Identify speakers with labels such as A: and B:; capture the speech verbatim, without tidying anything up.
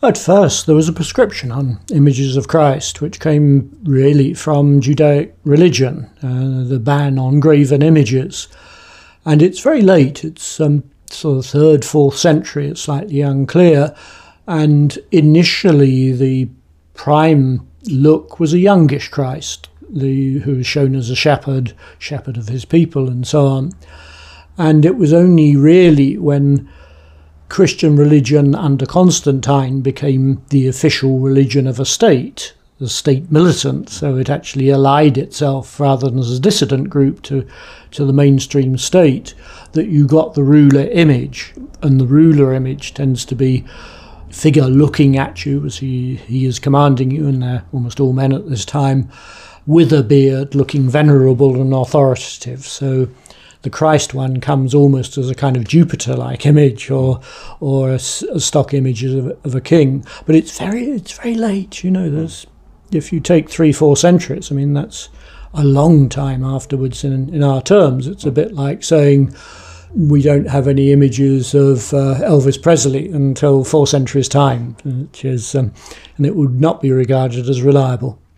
A: At first, there was a prescription on images of Christ, which came really from Judaic religion, uh, the ban on graven images. And it's very late, it's um, sort of third, fourth century, it's slightly unclear. And initially, the prime look was a youngish Christ, the, who was shown as a shepherd, shepherd of his people, and so on. And it was only really when Christian religion under Constantine became the official religion of a state, the state militant, so it actually allied itself rather than as a dissident group to, to the mainstream state, that you got the ruler image. And the ruler image tends to be a figure looking at you as he, he is commanding you, and they're almost all men at this time, with a beard, looking venerable and authoritative. So the Christ one comes almost as a kind of Jupiter-like image, or or a, a stock image of, of a king. But it's very it's very late, you know. There's, if you take three, four centuries, I mean, that's a long time afterwards in, in our terms. It's a bit like saying we don't have any images of uh, Elvis Presley until four centuries' time, which is, um, and it would not be regarded as reliable.